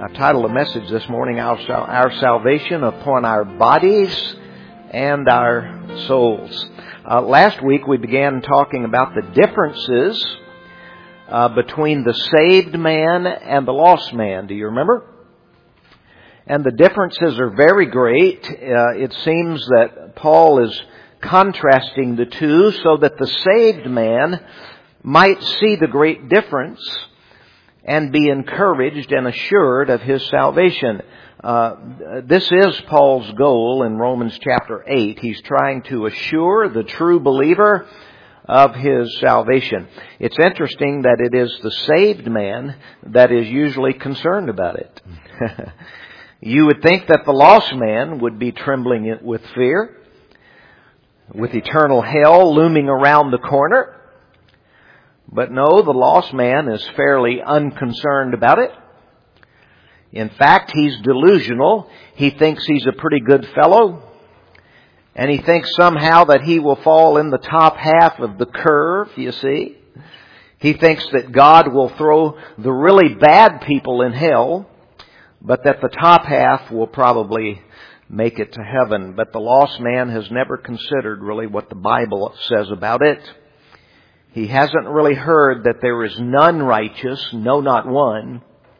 I titled the message this morning, Our Salvation Upon Our Bodies and Our Souls. Last week we began talking about the differences between the saved man and the lost man. Do you remember? And the differences are very great. It seems that Paul is contrasting the two so that the saved man might see the great difference and be encouraged and assured of his salvation. This is Paul's goal in Romans chapter 8. He's trying to assure the true believer of his salvation. It's interesting that it is the saved man that is usually concerned about it. You would think that the lost man would be trembling with fear, with eternal hell looming around the corner. But no, the lost man is fairly unconcerned about it. In fact, he's delusional. He thinks he's a pretty good fellow. And he thinks somehow that he will fall in the top half of the curve, you see. He thinks that God will throw the really bad people in hell, but that the top half will probably make it to heaven. But the lost man has never considered really what the Bible says about it. He hasn't really heard that there is none righteous, no, not one.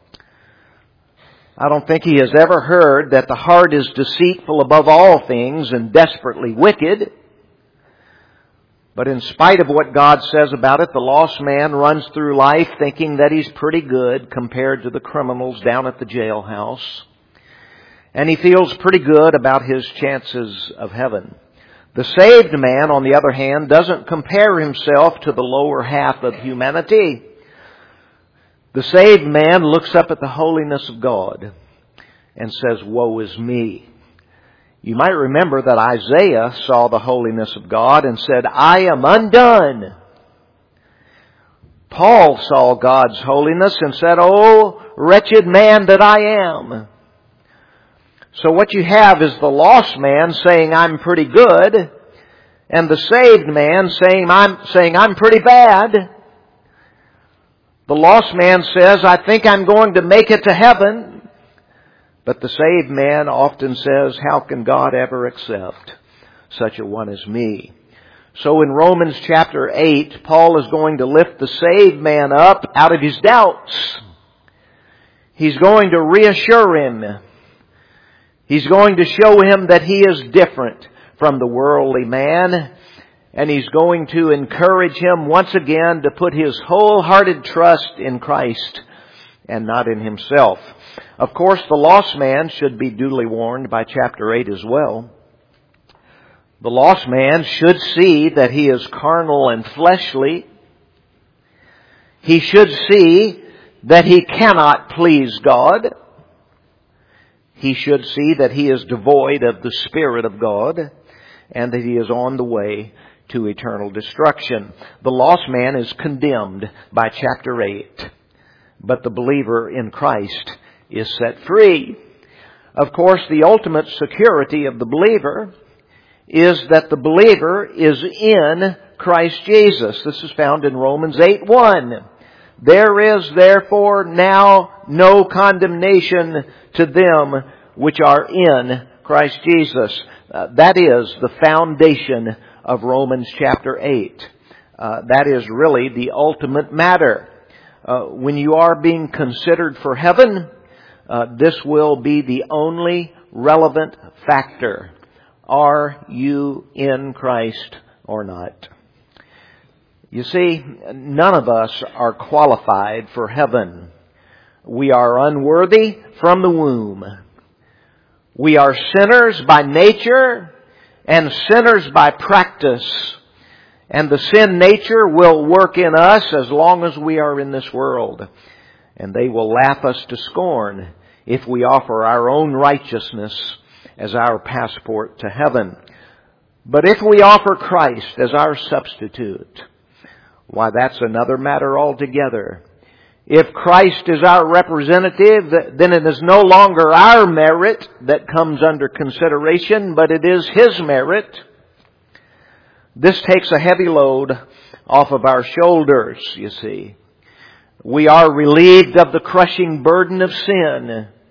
I don't think he has ever heard that the heart is deceitful above all things and desperately wicked. But in spite of what God says about it, the lost man runs through life thinking that he's pretty good compared to the criminals down at the jailhouse. And he feels pretty good about his chances of heaven. The saved man, on the other hand, doesn't compare himself to the lower half of humanity. The saved man looks up at the holiness of God and says, "Woe is me." You might remember that Isaiah saw the holiness of God and said, "I am undone." Paul saw God's holiness and said, "Oh, wretched man that I am." So what you have is the lost man saying, "I'm pretty good," and the saved man saying, I'm pretty bad. The lost man says, "I think I'm going to make it to heaven." But the saved man often says, "How can God ever accept such a one as me?" So in Romans chapter 8, Paul is going to lift the saved man up out of his doubts. He's going to reassure him. He's going to show him that he is different from the worldly man. And he's going to encourage him once again to put his wholehearted trust in Christ and not in himself. Of course, the lost man should be duly warned by chapter 8 as well. The lost man should see that he is carnal and fleshly. He should see that he cannot please God. He should see that he is devoid of the Spirit of God and that he is on the way to eternal destruction. The lost man is condemned by chapter 8, but the believer in Christ is set free. Of course, the ultimate security of the believer is that the believer is in Christ Jesus. This is found in Romans 8:1. "There is therefore now no condemnation to them which are in Christ Jesus." That is the foundation of Romans chapter 8. That is really the ultimate matter. When you are being considered for heaven, this will be the only relevant factor. Are you in Christ or not? You see, none of us are qualified for heaven. We are unworthy from the womb. We are sinners by nature and sinners by practice. And the sin nature will work in us as long as we are in this world. And they will laugh us to scorn if we offer our own righteousness as our passport to heaven. But if we offer Christ as our substitute, why, that's another matter altogether. If Christ is our representative, then it is no longer our merit that comes under consideration, but it is His merit. This takes a heavy load off of our shoulders, you see. We are relieved of the crushing burden of sin.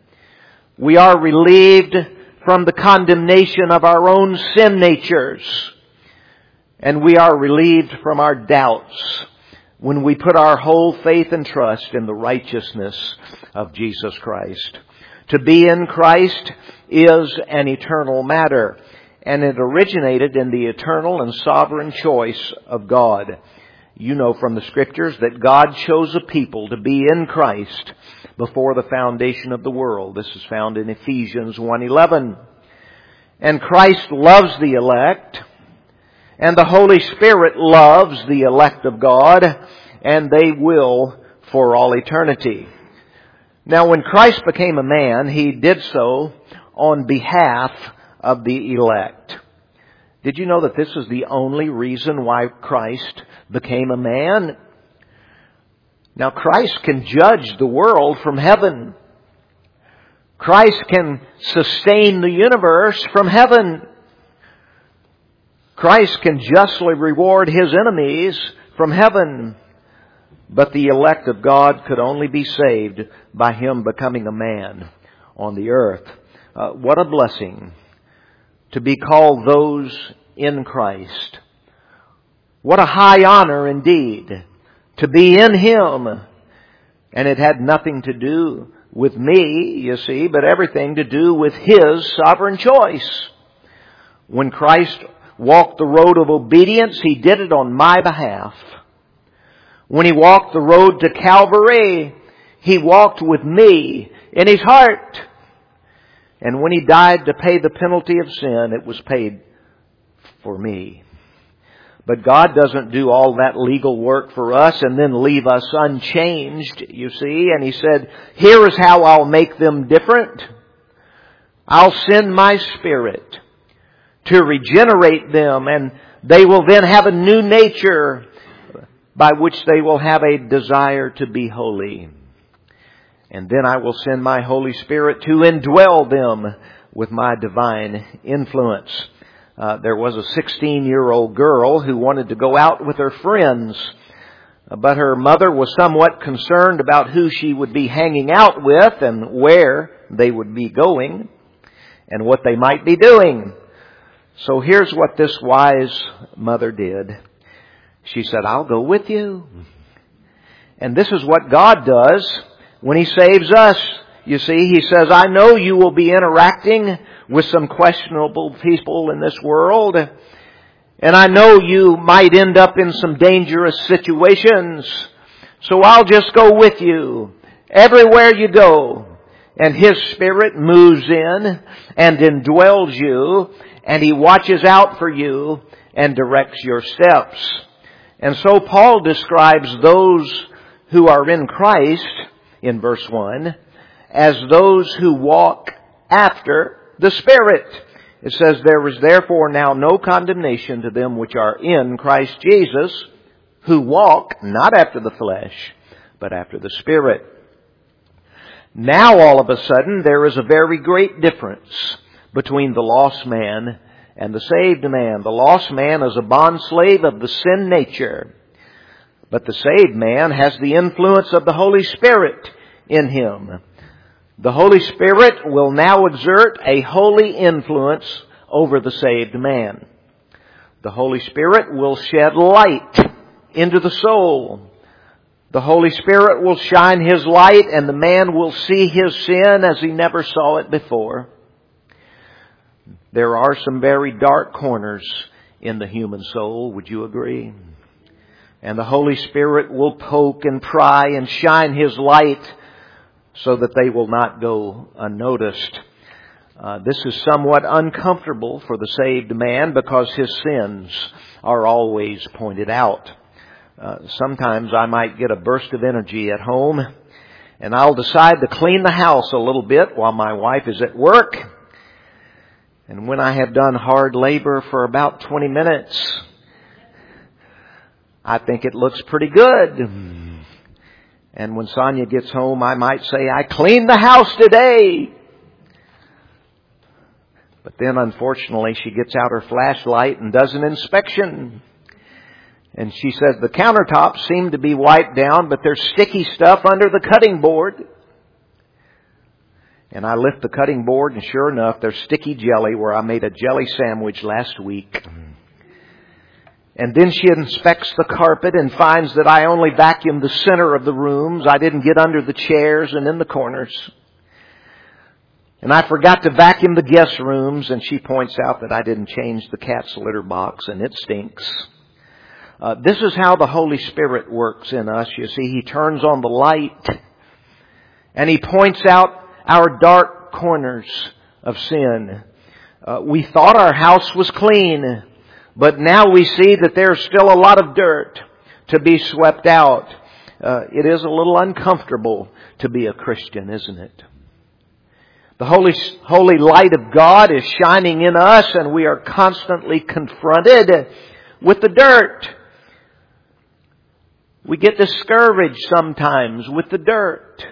We are relieved from the condemnation of our own sin natures. And we are relieved from our doubts when we put our whole faith and trust in the righteousness of Jesus Christ. To be in Christ is an eternal matter, and it originated in the eternal and sovereign choice of God. You know from the Scriptures that God chose a people to be in Christ before the foundation of the world. This is found in Ephesians 1:11. And Christ loves the elect, and the Holy Spirit loves the elect of God, and they will for all eternity. Now, when Christ became a man, He did so on behalf of the elect. Did you know that this is the only reason why Christ became a man? Now, Christ can judge the world from heaven. Christ can sustain the universe from heaven. Christ can justly reward His enemies from heaven. But the elect of God could only be saved by Him becoming a man on the earth. What a blessing to be called those in Christ. What a high honor indeed to be in Him. And it had nothing to do with me, you see, but everything to do with His sovereign choice. When Christ walked the road of obedience, He did it on my behalf. When He walked the road to Calvary, He walked with me in His heart. And when He died to pay the penalty of sin, it was paid for me. But God doesn't do all that legal work for us and then leave us unchanged, you see. And He said, here is how I'll make them different. I'll send my Spirit to regenerate them, and they will then have a new nature by which they will have a desire to be holy. And then I will send my Holy Spirit to indwell them with my divine influence. There was a 16-year-old girl who wanted to go out with her friends, but her mother was somewhat concerned about who she would be hanging out with and where they would be going and what they might be doing. So here's what this wise mother did. She said, I'll go with you. And this is what God does when He saves us. You see, He says, I know you will be interacting with some questionable people in this world. And I know you might end up in some dangerous situations. So I'll just go with you everywhere you go. And His Spirit moves in and indwells you. And He watches out for you and directs your steps. And so Paul describes those who are in Christ, in verse 1, as those who walk after the Spirit. It says, there is therefore now no condemnation to them which are in Christ Jesus, who walk not after the flesh, but after the Spirit. Now all of a sudden there is a very great difference between the lost man and the saved man. The lost man is a bondslave of the sin nature, but the saved man has the influence of the Holy Spirit in him. The Holy Spirit will now exert a holy influence over the saved man. The Holy Spirit will shed light into the soul. The Holy Spirit will shine His light, and the man will see his sin as he never saw it before. There are some very dark corners in the human soul, would you agree? And the Holy Spirit will poke and pry and shine His light so that they will not go unnoticed. This is somewhat uncomfortable for the saved man because his sins are always pointed out. Sometimes I might get a burst of energy at home, and I'll decide to clean the house a little bit while my wife is at work. And when I have done hard labor for about 20 minutes, I think it looks pretty good. And when Sonia gets home, I might say, I cleaned the house today. But then, unfortunately, she gets out her flashlight and does an inspection. And she says, the countertops seem to be wiped down, but there's sticky stuff under the cutting board. And I lift the cutting board, and sure enough, there's sticky jelly where I made a jelly sandwich last week. And then she inspects the carpet and finds that I only vacuumed the center of the rooms. I didn't get under the chairs and in the corners. And I forgot to vacuum the guest rooms, and she points out that I didn't change the cat's litter box, and it stinks. This is how the Holy Spirit works in us. You see, He turns on the light, and He points out our dark corners of sin. We thought our house was clean, but now we see that there's still a lot of dirt to be swept out. It is a little uncomfortable to be a Christian, isn't it? The holy light of God is shining in us, and we are constantly confronted with the dirt. We get discouraged sometimes with the dirt.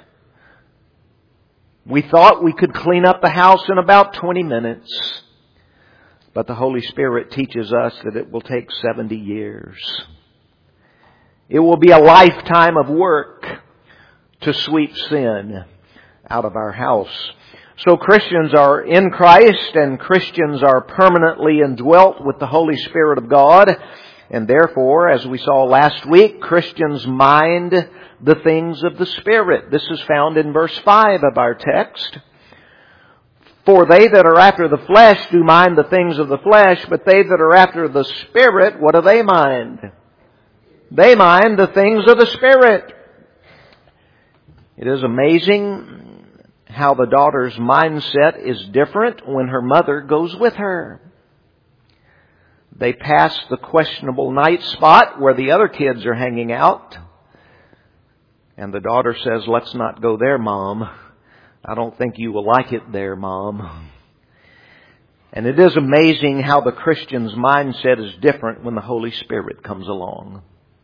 We thought we could clean up the house in about 20 minutes. But the Holy Spirit teaches us that it will take 70 years. It will be a lifetime of work to sweep sin out of our house. So Christians are in Christ, and Christians are permanently indwelt with the Holy Spirit of God. And therefore, as we saw last week, Christians mind the things of the Spirit. This is found in verse 5 of our text. For they that are after the flesh do mind the things of the flesh, but they that are after the Spirit, what do they mind? They mind the things of the Spirit. It is amazing how the daughter's mindset is different when her mother goes with her. They pass the questionable night spot where the other kids are hanging out. And the daughter says, "Let's not go there, Mom. I don't think you will like it there, Mom." And it is amazing how the Christian's mindset is different when the Holy Spirit comes along.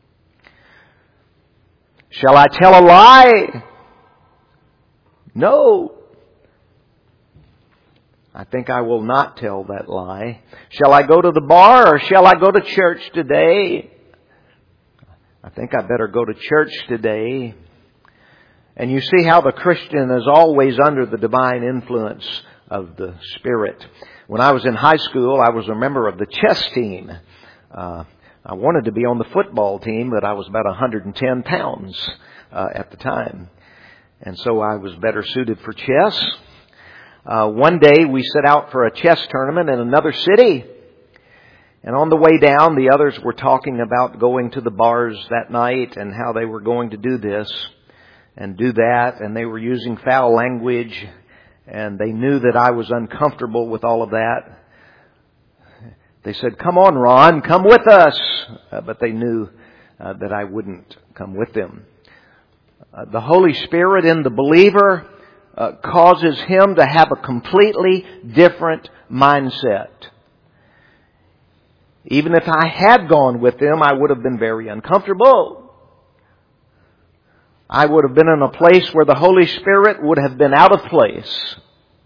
Shall I tell a lie? No. I think I will not tell that lie. Shall I go to the bar or shall I go to church today? I think I better go to church today. And you see how the Christian is always under the divine influence of the Spirit. When I was in high school, I was a member of the chess team. I wanted to be on the football team, but I was about 110 pounds at the time. And so I was better suited for chess. One day we set out for a chess tournament in another city. And on the way down, the others were talking about going to the bars that night and how they were going to do this and do that. And they were using foul language. And they knew that I was uncomfortable with all of that. They said, "Come on, Ron, come with us." But they knew that I wouldn't come with them. The Holy Spirit in the believer causes him to have a completely different mindset. Even if I had gone with them, I would have been very uncomfortable. I would have been in a place where the Holy Spirit would have been out of place.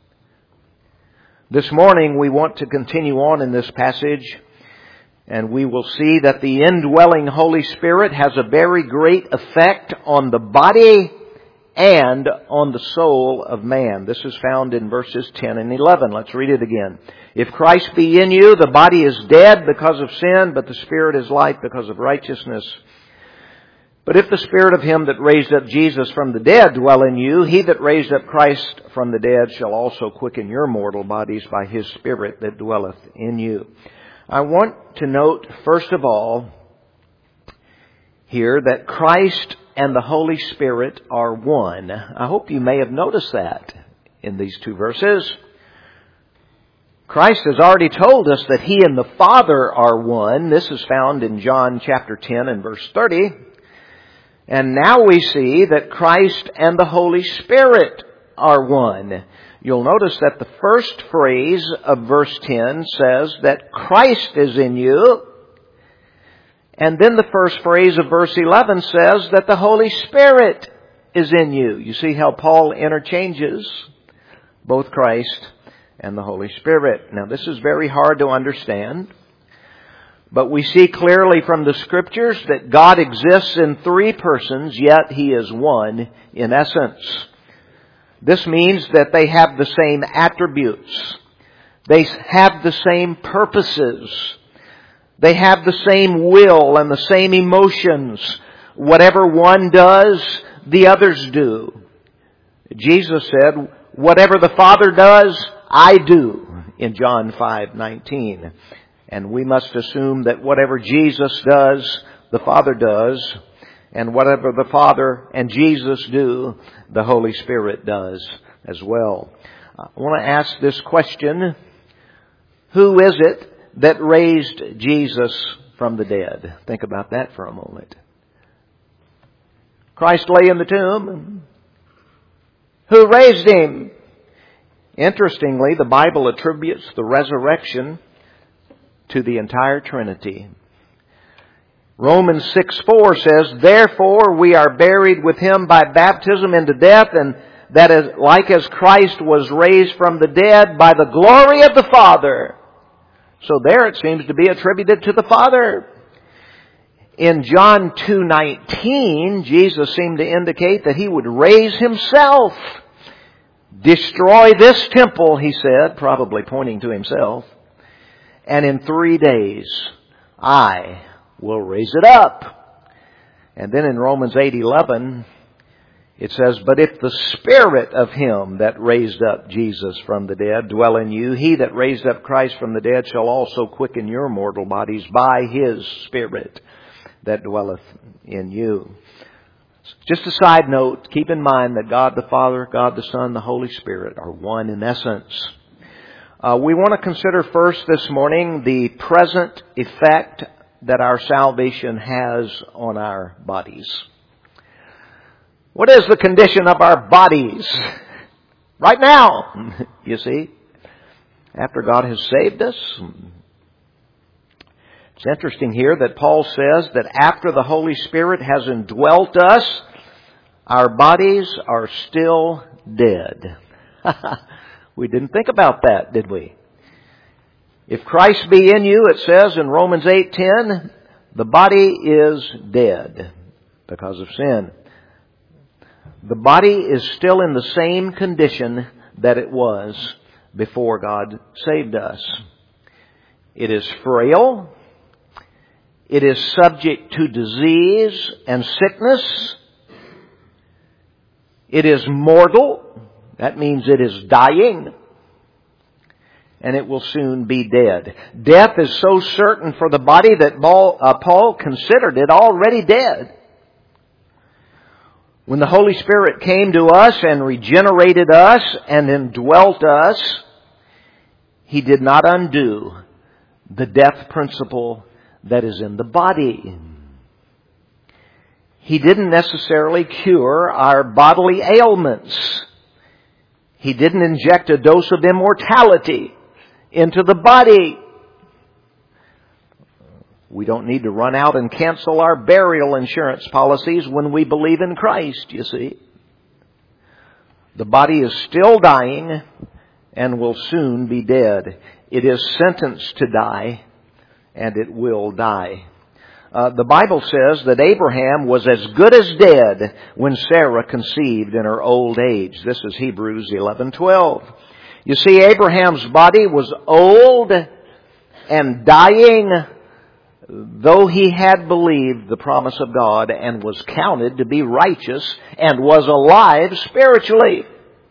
This morning we want to continue on in this passage, and we will see that the indwelling Holy Spirit has a very great effect on the body and on the soul of man. This is found in verses 10 and 11. Let's read it again. If Christ be in you, the body is dead because of sin, but the Spirit is life because of righteousness. But if the Spirit of Him that raised up Jesus from the dead dwell in you, He that raised up Christ from the dead shall also quicken your mortal bodies by His Spirit that dwelleth in you. I want to note, first of all, here that Christ and the Holy Spirit are one. I hope you may have noticed that in these two verses. Christ has already told us that He and the Father are one. This is found in John chapter 10 and verse 30. And now we see that Christ and the Holy Spirit are one. You'll notice that the first phrase of verse 10 says that Christ is in you. And then the first phrase of verse 11 says that the Holy Spirit is in you. You see how Paul interchanges both Christ and the Holy Spirit. Now, this is very hard to understand, but we see clearly from the Scriptures that God exists in three persons, yet He is one in essence. This means that they have the same attributes. They have the same purposes. They have the same will and the same emotions. Whatever one does, the others do. Jesus said, whatever the Father does, I do, in John 5:19. And we must assume that whatever Jesus does, the Father does. And whatever the Father and Jesus do, the Holy Spirit does as well. I want to ask this question. Who is it that raised Jesus from the dead? Think about that for a moment. Christ lay in the tomb. Who raised Him? Interestingly, the Bible attributes the resurrection to the entire Trinity. Romans 6:4 says, therefore we are buried with Him by baptism into death, and that is like as Christ was raised from the dead by the glory of the Father. So there it seems to be attributed to the Father. In John 2:19, Jesus seemed to indicate that He would raise Himself. Destroy this temple, He said, probably pointing to Himself, and in 3 days I will raise it up. And then in Romans 8:11, it says, but if the Spirit of Him that raised up Jesus from the dead dwell in you, He that raised up Christ from the dead shall also quicken your mortal bodies by His Spirit that dwelleth in you. Just a side note, keep in mind that God the Father, God the Son, the Holy Spirit are one in essence. We want to consider first this morning the present effect that our salvation has on our bodies. What is the condition of our bodies right now? You see, after God has saved us. It's interesting here that Paul says that after the Holy Spirit has indwelt us, our bodies are still dead. We didn't think about that, did we? If Christ be in you, it says in Romans 8:10, the body is dead because of sin. The body is still in the same condition that it was before God saved us. It is frail. It is subject to disease and sickness. It is mortal. That means it is dying. And it will soon be dead. Death is so certain for the body that Paul considered it already dead. When the Holy Spirit came to us and regenerated us and indwelt us, He did not undo the death principle that is in the body. He didn't necessarily cure our bodily ailments. He didn't inject a dose of immortality into the body. We don't need to run out and cancel our burial insurance policies when we believe in Christ, you see. The body is still dying and will soon be dead. It is sentenced to die, and it will die. The Bible says that Abraham was as good as dead when Sarah conceived in her old age. This is Hebrews 11:12. You see, Abraham's body was old and dying, though he had believed the promise of God and was counted to be righteous and was alive spiritually.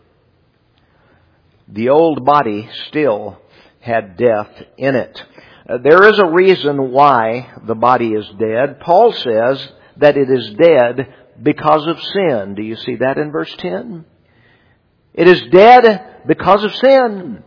The old body still had death in it. There is a reason why the body is dead. Paul says that it is dead because of sin. Do you see that in verse 10? It is dead because of sin.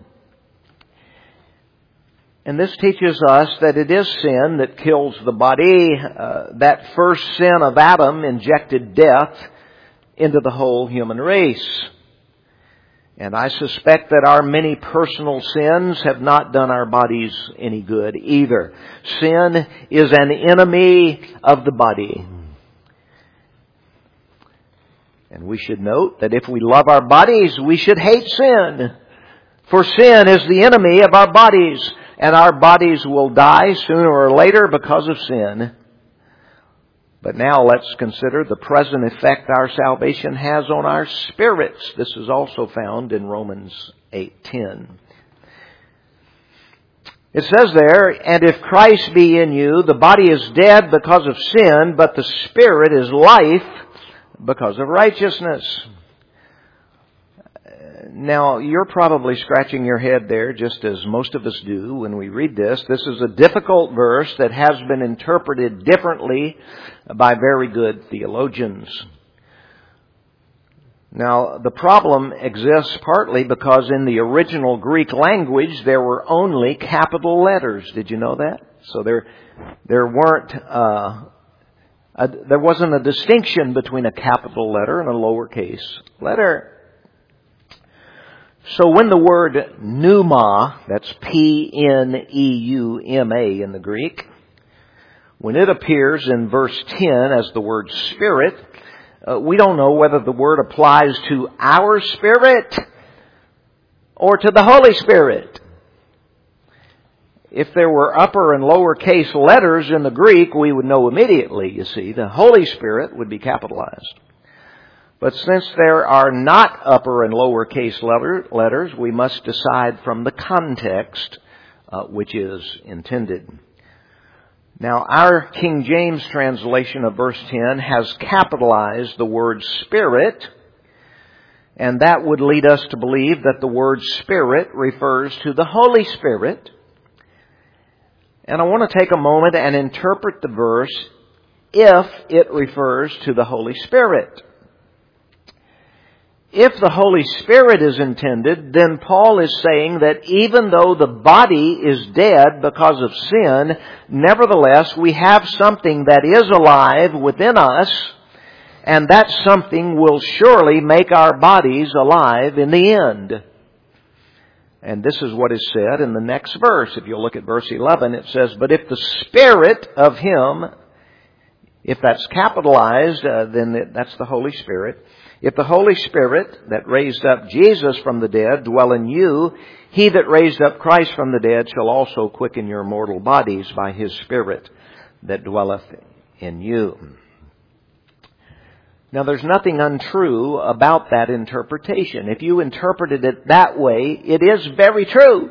And this teaches us that it is sin that kills the body. That first sin of Adam injected death into the whole human race. And I suspect that our many personal sins have not done our bodies any good either. Sin is an enemy of the body. And we should note that if we love our bodies, we should hate sin. For sin is the enemy of our bodies, and our bodies will die sooner or later because of sin. But now let's consider the present effect our salvation has on our spirits. This is also found in Romans 8:10. It says there, "And if Christ be in you, the body is dead because of sin, but the Spirit is life because of righteousness." Now, you're probably scratching your head there, just as most of us do when we read this. This is a difficult verse that has been interpreted differently by very good theologians. Now, the problem exists partly because in the original Greek language there were only capital letters. Did you know that? So there wasn't a distinction between a capital letter and a lowercase letter. So when the word pneuma, that's P-N-E-U-M-A in the Greek, when it appears in verse 10 as the word spirit, we don't know whether the word applies to our spirit or to the Holy Spirit. If there were upper and lower case letters in the Greek, we would know immediately, you see. The Holy Spirit would be capitalized. But since there are not upper and lower case letters, we must decide from the context which is intended. Now, our King James translation of verse 10 has capitalized the word Spirit, and that would lead us to believe that the word Spirit refers to the Holy Spirit. And I want to take a moment and interpret the verse if it refers to the Holy Spirit. If the Holy Spirit is intended, then Paul is saying that even though the body is dead because of sin, nevertheless we have something that is alive within us, and that something will surely make our bodies alive in the end. And this is what is said in the next verse. If you'll look at verse 11, it says, "But if the Spirit of Him," if that's capitalized, then that's the Holy Spirit. "If the Holy Spirit that raised up Jesus from the dead dwell in you, He that raised up Christ from the dead shall also quicken your mortal bodies by His Spirit that dwelleth in you." Now, there's nothing untrue about that interpretation. If you interpreted it that way, it is very true.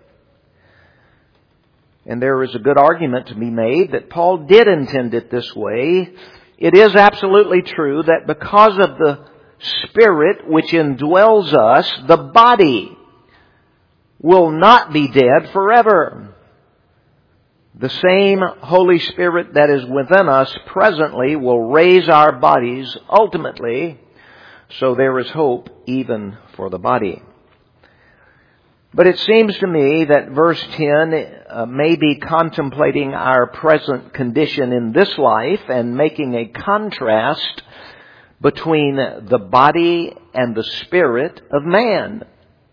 And there is a good argument to be made that Paul did intend it this way. It is absolutely true that because of the Spirit which indwells us, the body will not be dead forever. The same Holy Spirit that is within us presently will raise our bodies ultimately, so there is hope even for the body. But it seems to me that verse 10 may be contemplating our present condition in this life and making a contrast between the body and the spirit of man.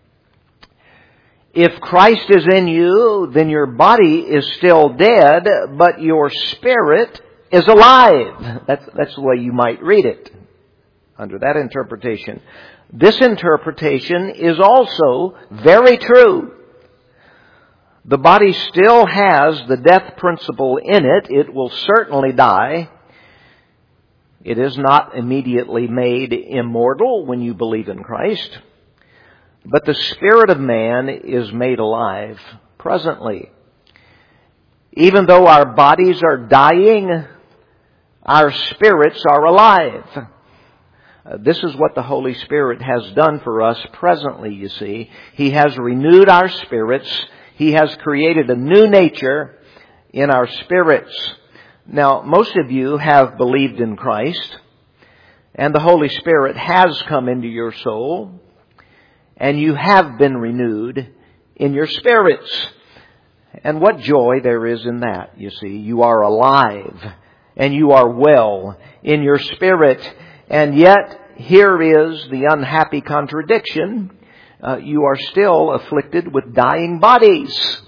If Christ is in you, then your body is still dead, but your spirit is alive. That's the way you might read it under that interpretation. This interpretation is also very true. The body still has the death principle in it. It will certainly die. It is not immediately made immortal when you believe in Christ. But the spirit of man is made alive presently. Even though our bodies are dying, our spirits are alive. This is what the Holy Spirit has done for us presently, you see. He has renewed our spirits. He has created a new nature in our spirits. Now, most of you have believed in Christ, and the Holy Spirit has come into your soul, and you have been renewed in your spirits. And what joy there is in that, you see. You are alive, and you are well in your spirit. And yet, here is the unhappy contradiction. You are still afflicted with dying bodies.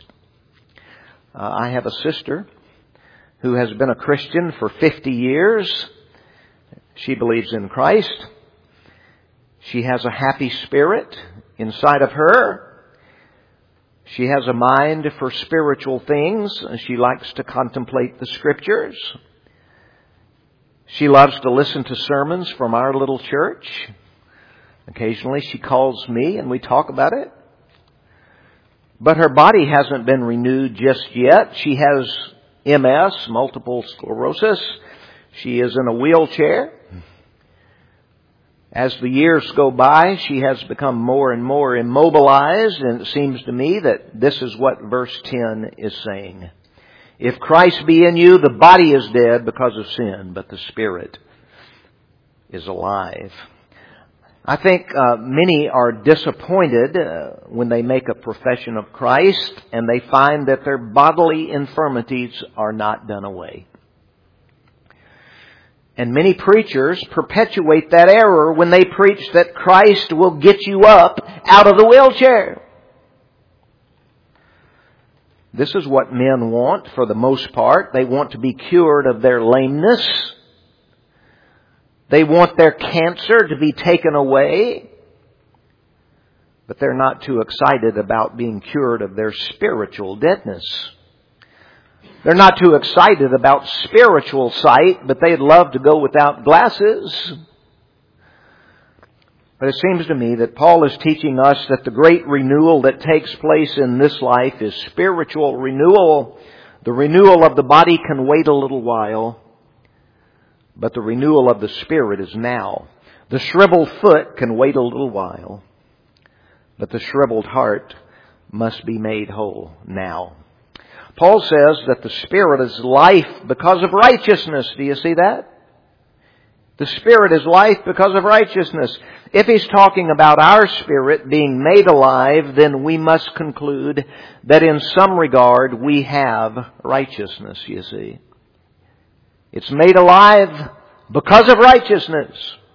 I have a sister who has been a Christian for 50 years. She believes in Christ. She has a happy spirit inside of her. She has a mind for spiritual things. She likes to contemplate the Scriptures. She loves to listen to sermons from our little church. Occasionally she calls me and we talk about it. But her body hasn't been renewed just yet. She has MS, multiple sclerosis. She is in a wheelchair. As the years go by, she has become more and more immobilized, and it seems to me that this is what verse 10 is saying. If Christ be in you, the body is dead because of sin, but the spirit is alive. I think many are disappointed when they make a profession of Christ and they find that their bodily infirmities are not done away. And many preachers perpetuate that error when they preach that Christ will get you up out of the wheelchair. This is what men want for the most part. They want to be cured of their lameness. They want their cancer to be taken away. But they're not too excited about being cured of their spiritual deadness. They're not too excited about spiritual sight, but they'd love to go without glasses. But it seems to me that Paul is teaching us that the great renewal that takes place in this life is spiritual renewal. The renewal of the body can wait a little while, but the renewal of the spirit is now. The shriveled foot can wait a little while, but the shriveled heart must be made whole now. Paul says that the Spirit is life because of righteousness. Do you see that? The Spirit is life because of righteousness. If he's talking about our spirit being made alive, then we must conclude that in some regard we have righteousness, you see. It's made alive because of righteousness.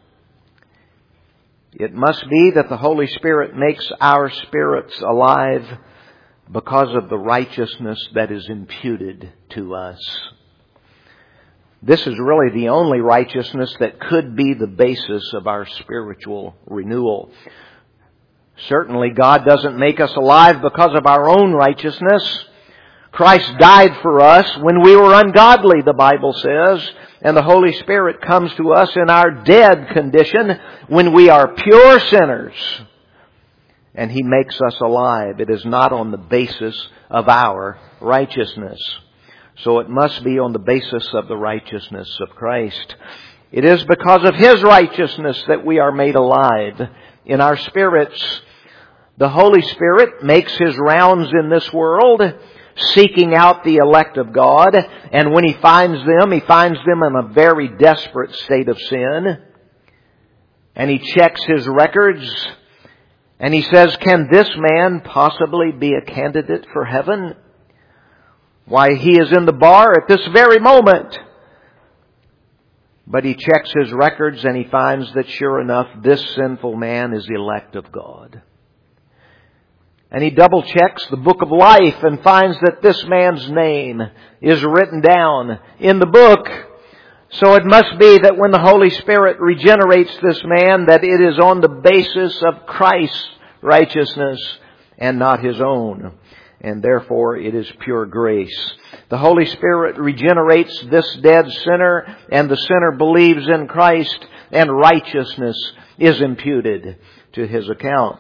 It must be that the Holy Spirit makes our spirits alive because of the righteousness that is imputed to us. This is really the only righteousness that could be the basis of our spiritual renewal. Certainly, God doesn't make us alive because of our own righteousness. Christ died for us when we were ungodly, the Bible says, and the Holy Spirit comes to us in our dead condition when we are pure sinners. And He makes us alive. It is not on the basis of our righteousness. So it must be on the basis of the righteousness of Christ. It is because of His righteousness that we are made alive in our spirits. The Holy Spirit makes His rounds in this world, seeking out the elect of God. And when He finds them in a very desperate state of sin. And He checks his records. And He says, can this man possibly be a candidate for heaven? Why, he is in the bar at this very moment. But He checks his records and He finds that sure enough, this sinful man is elect of God. And He double checks the book of life and finds that this man's name is written down in the book. So it must be that when the Holy Spirit regenerates this man, that it is on the basis of Christ's righteousness and not his own. And therefore it is pure grace. The Holy Spirit regenerates this dead sinner, and the sinner believes in Christ, and righteousness is imputed to his account.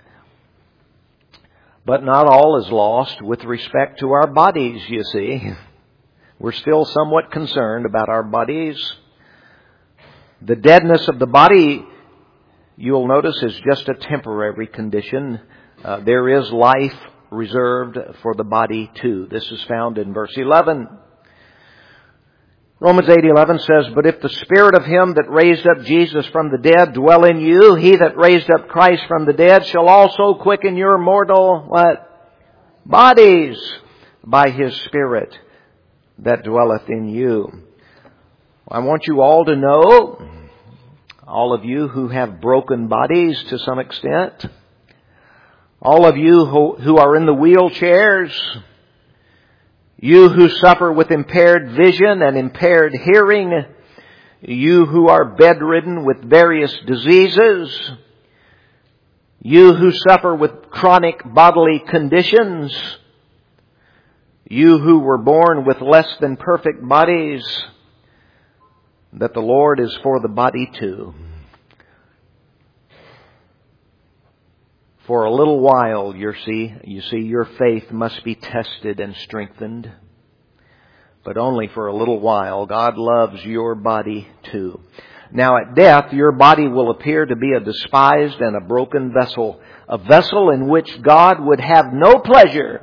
But not all is lost with respect to our bodies, you see. We're still somewhat concerned about our bodies. The deadness of the body, you'll notice, is just a temporary condition. There is life reserved for the body too. This is found in verse 11. Romans 8:11 says, but if the Spirit of Him that raised up Jesus from the dead dwell in you, He that raised up Christ from the dead shall also quicken your mortal, bodies by His Spirit that dwelleth in you. I want you all to know, all of you who have broken bodies to some extent, all of you who are in the wheelchairs, you who suffer with impaired vision and impaired hearing, you who are bedridden with various diseases, you who suffer with chronic bodily conditions, you who were born with less than perfect bodies, that the Lord is for the body too. For a little while, you see, your faith must be tested and strengthened. But only for a little while. God loves your body too. Now at death, your body will appear to be a despised and a broken vessel. A vessel in which God would have no pleasure.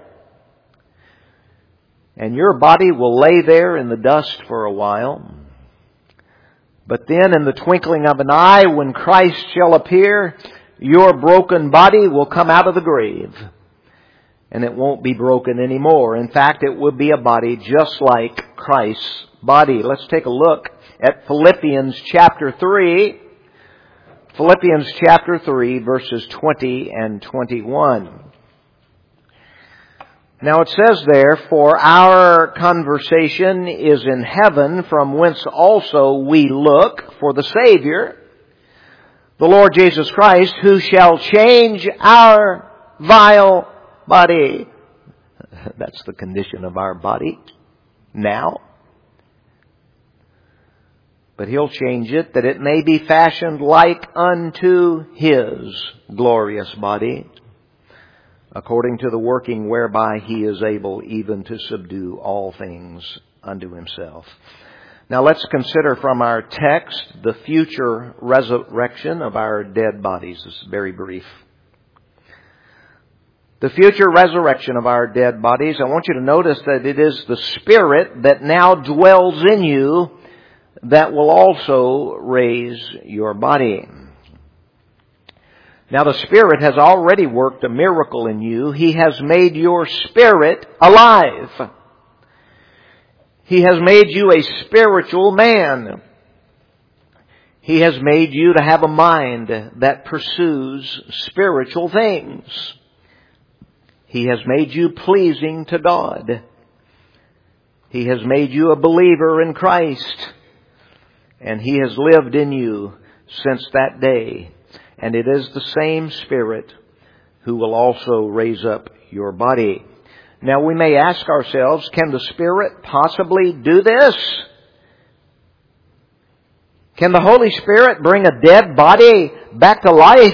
And your body will lay there in the dust for a while. But then in the twinkling of an eye, when Christ shall appear, your broken body will come out of the grave. And it won't be broken anymore. In fact, it will be a body just like Christ's body. Let's take a look at Philippians chapter 3. Philippians chapter 3, verses 20 and 21. Now it says there, "For our conversation is in heaven, from whence also we look for the Savior, the Lord Jesus Christ, who shall change our vile body." That's the condition of our body now. But He'll change it, that it may be fashioned like unto His glorious body, according to the working whereby He is able even to subdue all things unto Himself. Now let's consider from our text the future resurrection of our dead bodies. This is very brief. The future resurrection of our dead bodies, I want you to notice that it is the Spirit that now dwells in you that will also raise your body. Now the Spirit has already worked a miracle in you. He has made your spirit alive. He has made you a spiritual man. He has made you to have a mind that pursues spiritual things. He has made you pleasing to God. He has made you a believer in Christ. And He has lived in you since that day. And it is the same Spirit who will also raise up your body. Now we may ask ourselves, can the Spirit possibly do this? Can the Holy Spirit bring a dead body back to life?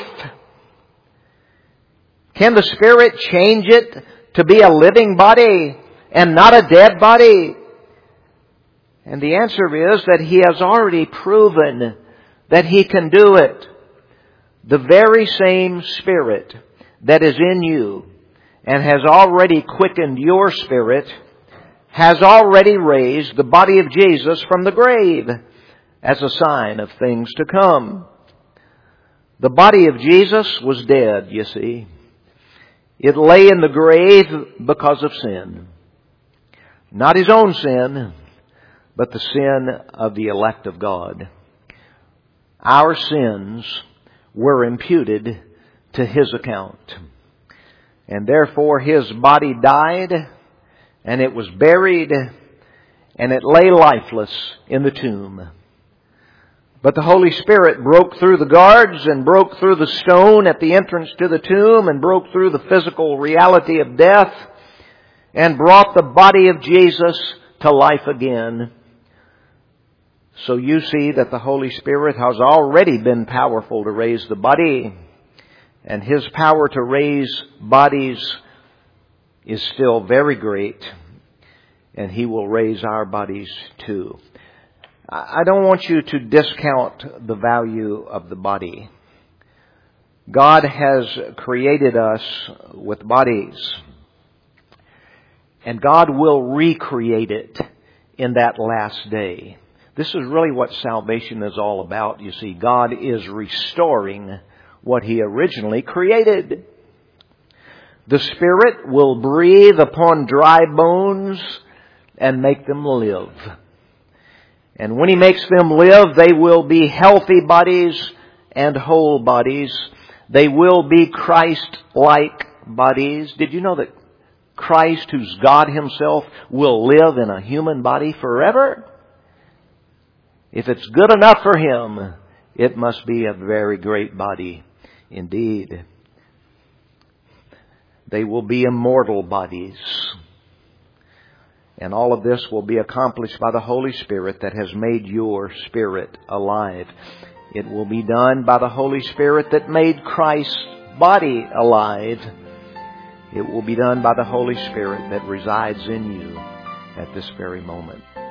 Can the Spirit change it to be a living body and not a dead body? And the answer is that He has already proven that He can do it. The very same Spirit that is in you and has already quickened your spirit has already raised the body of Jesus from the grave as a sign of things to come. The body of Jesus was dead, you see. It lay in the grave because of sin. Not His own sin, but the sin of the elect of God. Our sins were imputed to His account. And therefore His body died, and it was buried, and it lay lifeless in the tomb. But the Holy Spirit broke through the guards and broke through the stone at the entrance to the tomb and broke through the physical reality of death and brought the body of Jesus to life again. So you see that the Holy Spirit has already been powerful to raise the body, and His power to raise bodies is still very great, and He will raise our bodies too. I don't want you to discount the value of the body. God has created us with bodies, and God will recreate it in that last day. This is really what salvation is all about. You see, God is restoring what He originally created. The Spirit will breathe upon dry bones and make them live. And when He makes them live, they will be healthy bodies and whole bodies. They will be Christ-like bodies. Did you know that Christ, who's God Himself, will live in a human body forever? If it's good enough for Him, it must be a very great body indeed. They will be immortal bodies. And all of this will be accomplished by the Holy Spirit that has made your spirit alive. It will be done by the Holy Spirit that made Christ's body alive. It will be done by the Holy Spirit that resides in you at this very moment.